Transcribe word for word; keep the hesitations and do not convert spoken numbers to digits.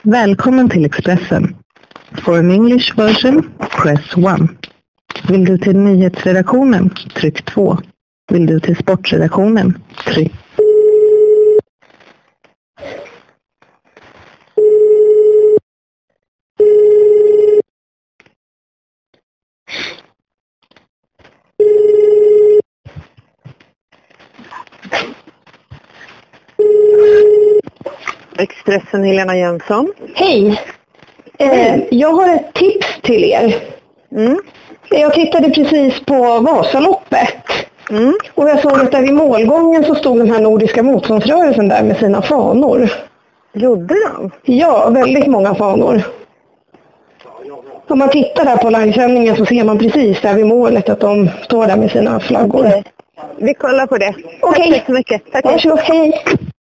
Välkommen till Expressen. For an English version, press one. Vill du till nyhetsredaktionen, tryck två. Vill du till sportredaktionen, tryck. Expressen, Helena Jönsson. Hej! Eh, jag har ett tips till er. Mm. Jag tittade precis på Vasaloppet. Mm. Och jag såg att där vid målgången så stod den här nordiska motståndsrörelsen där med sina fanor. Gjorde de? Ja, väldigt många fanor. Om man tittar där på livesändningen så ser man precis där vid målet att de står där med sina flaggor. Okay. Vi kollar på det. Okej. Tack så mycket. Tack. Varsågod, hej!